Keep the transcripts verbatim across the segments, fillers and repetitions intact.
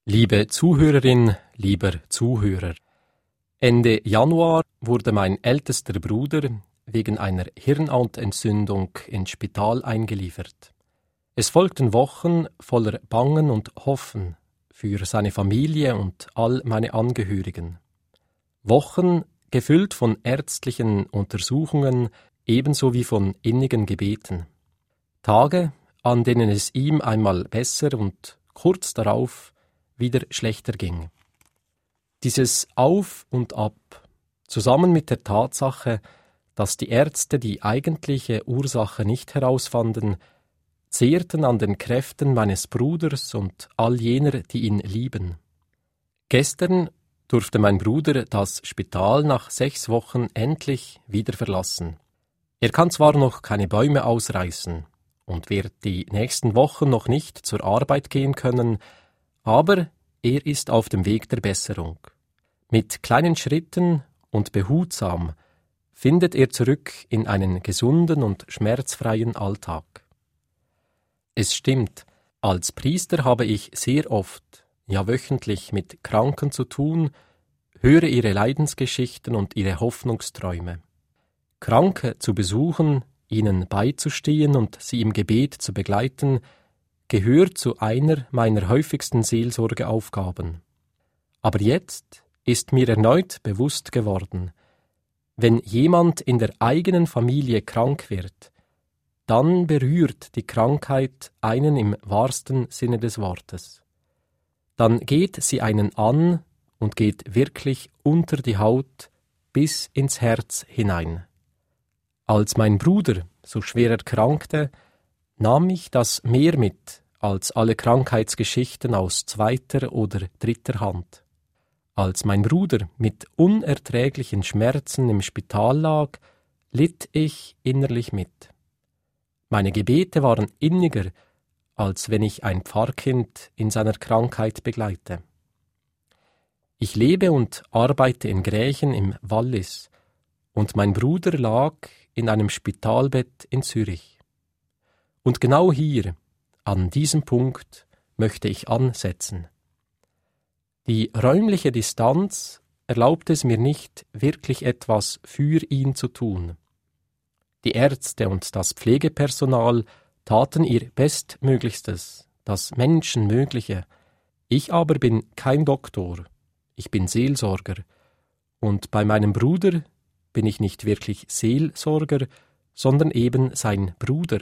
Liebe Zuhörerin, lieber Zuhörer, Ende Januar wurde mein ältester Bruder wegen einer Hirnhautentzündung ins Spital eingeliefert. Es folgten Wochen voller Bangen und Hoffen für seine Familie und all meine Angehörigen. Wochen gefüllt von ärztlichen Untersuchungen ebenso wie von innigen Gebeten. Tage, an denen es ihm einmal besser und kurz darauf wieder schlechter ging. Dieses Auf und Ab, zusammen mit der Tatsache, dass die Ärzte die eigentliche Ursache nicht herausfanden, zehrten an den Kräften meines Bruders und all jener, die ihn lieben. Gestern durfte mein Bruder das Spital nach sechs Wochen endlich wieder verlassen. Er kann zwar noch keine Bäume ausreißen und wird die nächsten Wochen noch nicht zur Arbeit gehen können, aber er ist auf dem Weg der Besserung. Mit kleinen Schritten und behutsam findet er zurück in einen gesunden und schmerzfreien Alltag. Es stimmt, als Priester habe ich sehr oft, ja wöchentlich mit Kranken zu tun, höre ihre Leidensgeschichten und ihre Hoffnungsträume. Kranke zu besuchen, ihnen beizustehen und sie im Gebet zu begleiten, gehört zu einer meiner häufigsten Seelsorgeaufgaben. Aber jetzt ist mir erneut bewusst geworden, wenn jemand in der eigenen Familie krank wird, dann berührt die Krankheit einen im wahrsten Sinne des Wortes. Dann geht sie einen an und geht wirklich unter die Haut bis ins Herz hinein. Als mein Bruder so schwer erkrankte, nahm ich das mehr mit als alle Krankheitsgeschichten aus zweiter oder dritter Hand. Als mein Bruder mit unerträglichen Schmerzen im Spital lag, litt ich innerlich mit. Meine Gebete waren inniger, als wenn ich ein Pfarrkind in seiner Krankheit begleite. Ich lebe und arbeite in Grächen im Wallis und mein Bruder lag in einem Spitalbett in Zürich. Und genau hier, an diesem Punkt, möchte ich ansetzen. Die räumliche Distanz erlaubt es mir nicht, wirklich etwas für ihn zu tun. Die Ärzte und das Pflegepersonal taten ihr Bestmöglichstes, das Menschenmögliche. Ich aber bin kein Doktor, ich bin Seelsorger, und bei meinem Bruder bin ich nicht wirklich Seelsorger, sondern eben sein Bruder.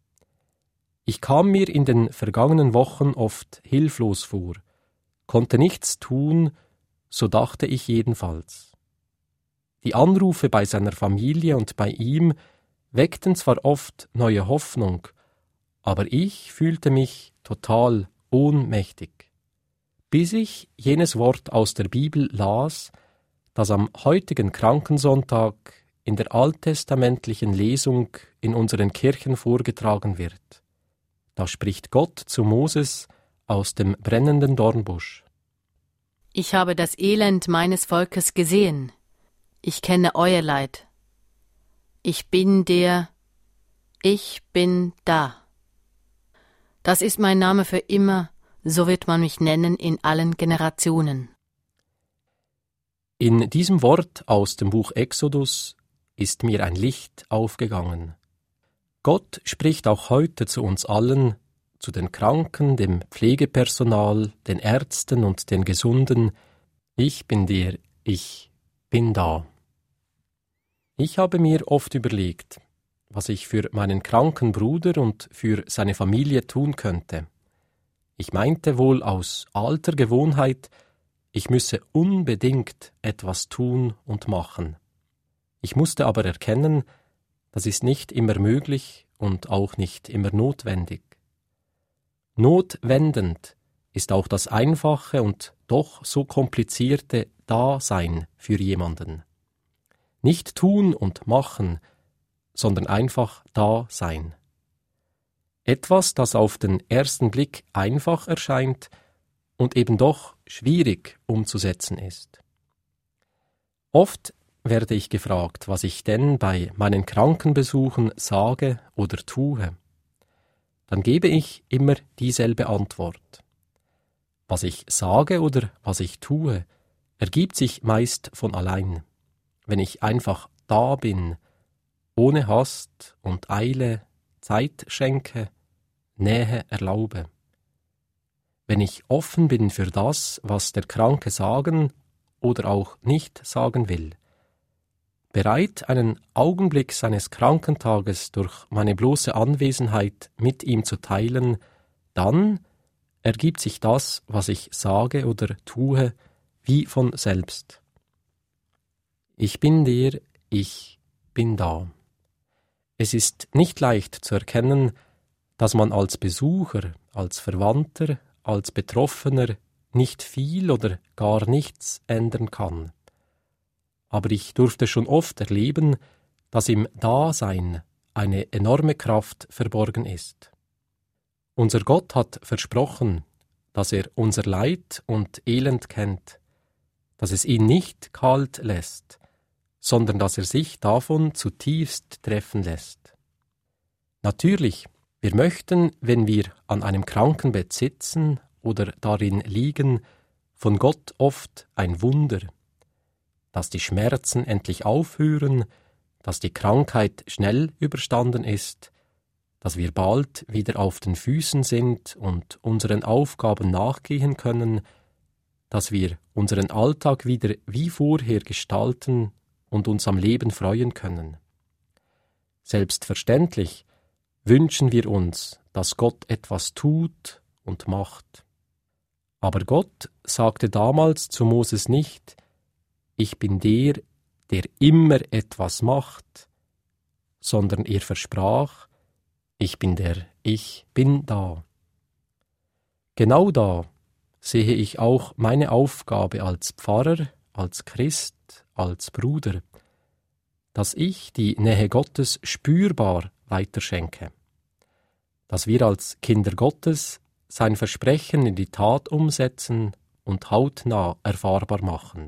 Ich kam mir in den vergangenen Wochen oft hilflos vor, konnte nichts tun, so dachte ich jedenfalls. Die Anrufe bei seiner Familie und bei ihm weckten zwar oft neue Hoffnung, aber ich fühlte mich total ohnmächtig, bis ich jenes Wort aus der Bibel las, das am heutigen Krankensonntag in der alttestamentlichen Lesung in unseren Kirchen vorgetragen wird. Da spricht Gott zu Moses aus dem brennenden Dornbusch. Ich habe das Elend meines Volkes gesehen. Ich kenne euer Leid. Ich bin der, ich bin da. Das ist mein Name für immer, so wird man mich nennen in allen Generationen. In diesem Wort aus dem Buch Exodus ist mir ein Licht aufgegangen. Gott spricht auch heute zu uns allen, zu den Kranken, dem Pflegepersonal, den Ärzten und den Gesunden: Ich bin der, ich bin da. Ich habe mir oft überlegt, was ich für meinen kranken Bruder und für seine Familie tun könnte. Ich meinte wohl aus alter Gewohnheit, ich müsse unbedingt etwas tun und machen. Ich musste aber erkennen, das ist nicht immer möglich und auch nicht immer notwendig. Notwendend ist auch das einfache und doch so komplizierte Dasein für jemanden. Nicht tun und machen, sondern einfach da sein. Etwas, das auf den ersten Blick einfach erscheint und eben doch schwierig umzusetzen ist. Oft werde ich gefragt, was ich denn bei meinen Krankenbesuchen sage oder tue. Dann gebe ich immer dieselbe Antwort. Was ich sage oder was ich tue, ergibt sich meist von allein, wenn ich einfach da bin, ohne Hast und Eile, Zeit schenke, Nähe erlaube. Wenn ich offen bin für das, was der Kranke sagen oder auch nicht sagen will, bereit, einen Augenblick seines Krankentages durch meine bloße Anwesenheit mit ihm zu teilen, dann ergibt sich das, was ich sage oder tue, wie von selbst. Ich bin der, ich bin da. Es ist nicht leicht zu erkennen, dass man als Besucher, als Verwandter, als Betroffener nicht viel oder gar nichts ändern kann. Aber ich durfte schon oft erleben, dass im Dasein eine enorme Kraft verborgen ist. Unser Gott hat versprochen, dass er unser Leid und Elend kennt, dass es ihn nicht kalt lässt, sondern dass er sich davon zutiefst treffen lässt. Natürlich, wir möchten, wenn wir an einem Krankenbett sitzen oder darin liegen, von Gott oft ein Wunder, dass die Schmerzen endlich aufhören, dass die Krankheit schnell überstanden ist, dass wir bald wieder auf den Füßen sind und unseren Aufgaben nachgehen können, dass wir unseren Alltag wieder wie vorher gestalten und uns am Leben freuen können. Selbstverständlich wünschen wir uns, dass Gott etwas tut und macht. Aber Gott sagte damals zu Moses nicht: Ich bin der, der immer etwas macht, sondern er versprach: Ich bin der, ich bin da. Genau da sehe ich auch meine Aufgabe als Pfarrer, als Christ, als Bruder, dass ich die Nähe Gottes spürbar weiterschenke, dass wir als Kinder Gottes sein Versprechen in die Tat umsetzen und hautnah erfahrbar machen.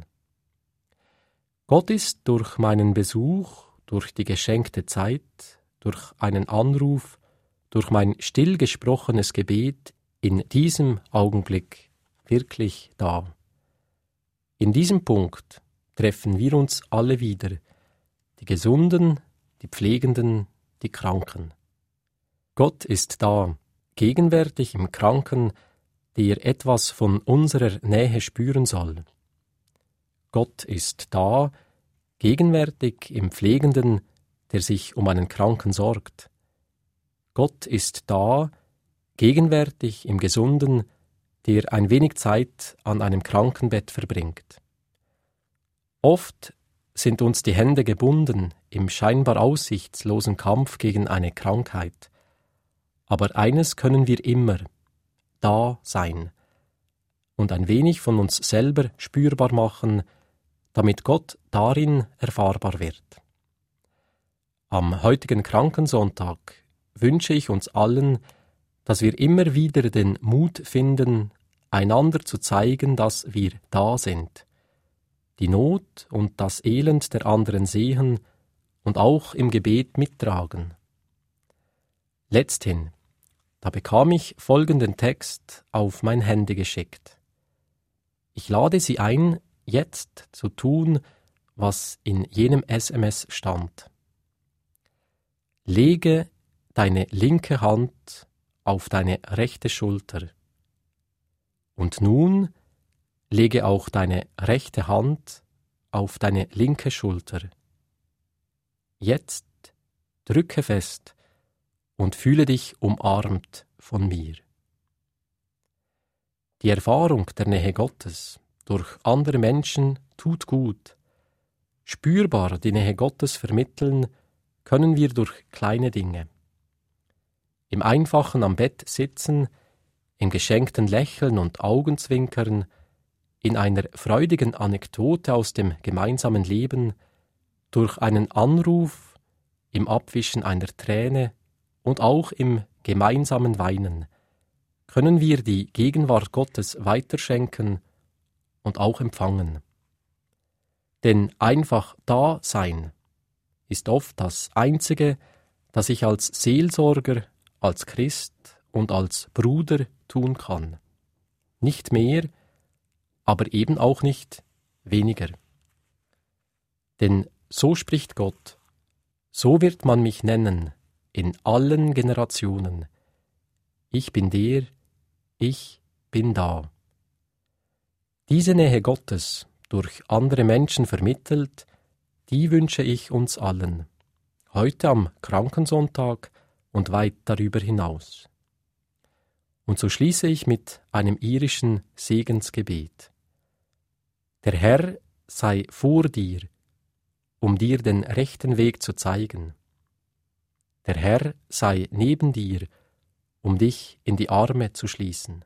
Gott ist durch meinen Besuch, durch die geschenkte Zeit, durch einen Anruf, durch mein stillgesprochenes Gebet in diesem Augenblick wirklich da. In diesem Punkt treffen wir uns alle wieder, die Gesunden, die Pflegenden, die Kranken. Gott ist da, gegenwärtig im Kranken, der etwas von unserer Nähe spüren soll. Gott ist da, gegenwärtig im Pflegenden, der sich um einen Kranken sorgt. Gott ist da, gegenwärtig im Gesunden, der ein wenig Zeit an einem Krankenbett verbringt. Oft sind uns die Hände gebunden im scheinbar aussichtslosen Kampf gegen eine Krankheit. Aber eines können wir immer: da sein und ein wenig von uns selber spürbar machen, damit Gott darin erfahrbar wird. Am heutigen Krankensonntag wünsche ich uns allen, dass wir immer wieder den Mut finden, einander zu zeigen, dass wir da sind, die Not und das Elend der anderen sehen und auch im Gebet mittragen. Letzthin, da bekam ich folgenden Text auf mein Handy geschickt. Ich lade Sie ein, jetzt zu tun, was in jenem S M S stand. Lege deine linke Hand auf deine rechte Schulter. Und nun lege auch deine rechte Hand auf deine linke Schulter. Jetzt drücke fest und fühle dich umarmt von mir. Die Erfahrung der Nähe Gottes durch andere Menschen tut gut. Spürbar die Nähe Gottes vermitteln können wir durch kleine Dinge. Im einfachen am Bett sitzen, im geschenkten Lächeln und Augenzwinkern, in einer freudigen Anekdote aus dem gemeinsamen Leben, durch einen Anruf, im Abwischen einer Träne und auch im gemeinsamen Weinen, können wir die Gegenwart Gottes weiterschenken und auch empfangen. Denn einfach da sein ist oft das Einzige, das ich als Seelsorger, als Christ und als Bruder tun kann. nicht mehr, aber eben auch nicht weniger. Denn so spricht Gott, so wird man mich nennen in allen Generationen. Ich bin der, ich bin da. Diese Nähe Gottes, durch andere Menschen vermittelt, die wünsche ich uns allen, heute am Krankensonntag und weit darüber hinaus. Und so schließe ich mit einem irischen Segensgebet. Der Herr sei vor dir, um dir den rechten Weg zu zeigen. Der Herr sei neben dir, um dich in die Arme zu schließen.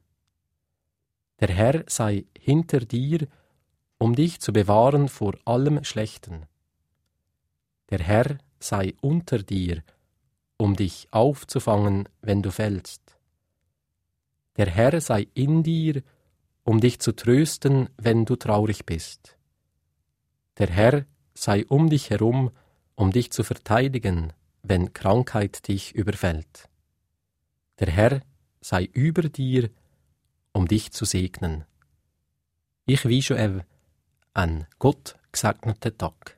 Der Herr sei hinter dir, um dich zu bewahren vor allem Schlechten. Der Herr sei unter dir, um dich aufzufangen, wenn du fällst. Der Herr sei in dir, um dich zu trösten, wenn du traurig bist. Der Herr sei um dich herum, um dich zu verteidigen, wenn Krankheit dich überfällt. Der Herr sei über dir, um dich zu segnen. Ich wünsche euch einen Gott gesegneten Tag.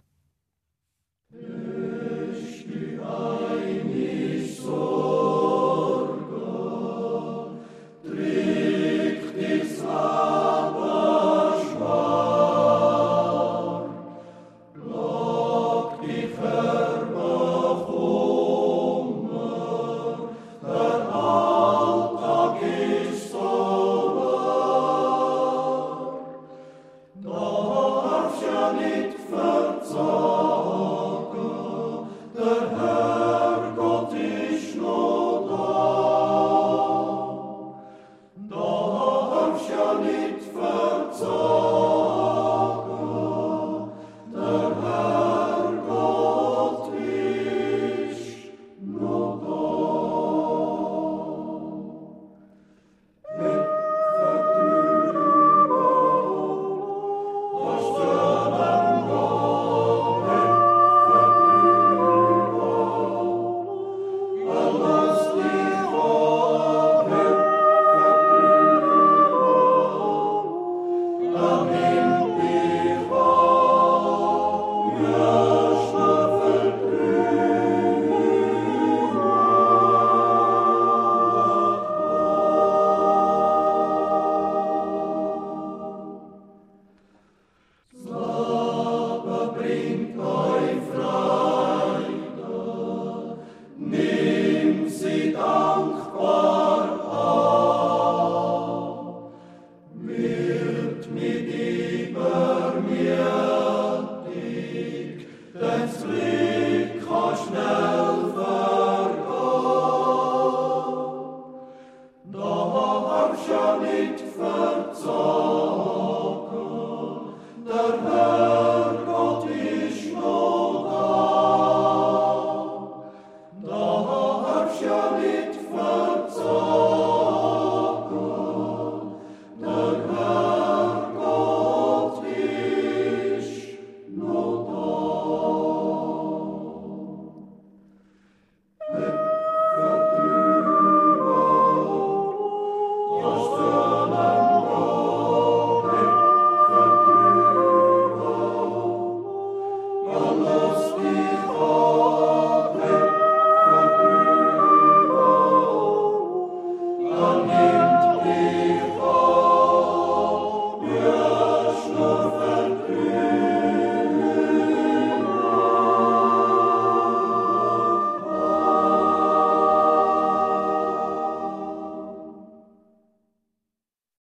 Mit über mir dich, dein Frieden.